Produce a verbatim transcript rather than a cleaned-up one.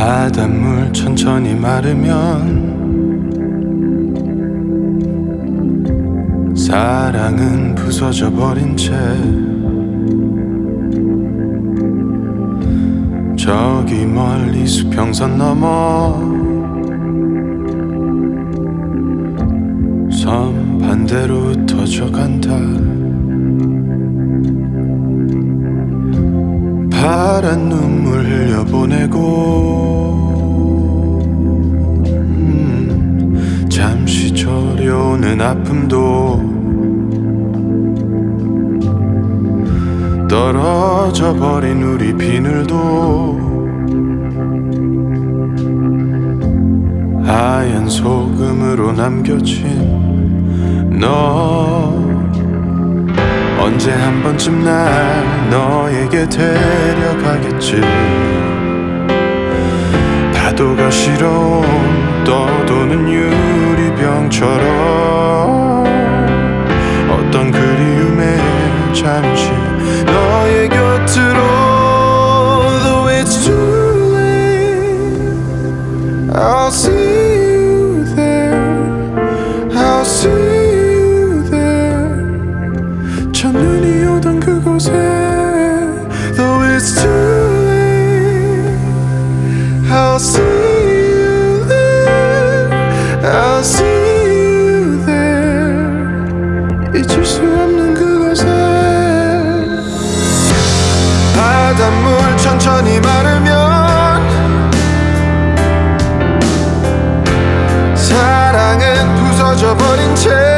바닷물 천천히 마르면 사랑은 부서져 버린 채 저기 멀리 수평선 넘어 섬 반대로 흩어져 간다. 파란 눈물 흘려보내고 음, 잠시 저려오는 아픔도 떨어져 버린 우리 비늘도 하얀 소금으로 남겨진 너 언제 한 번쯤 날 너에게 데려가겠지. 파도가 실어 떠도는 유리병처럼 어떤 그리움에 잠시 너의 곁으로. Though it's too late, I'll see you there, I'll see you there. 첫눈이 오던 그곳에. Though it's too late, I'll see you there, I'll see you there. 잊을 수 없는 그곳에. 바닷물 천천히 마르면 사랑은 부서져 버린 채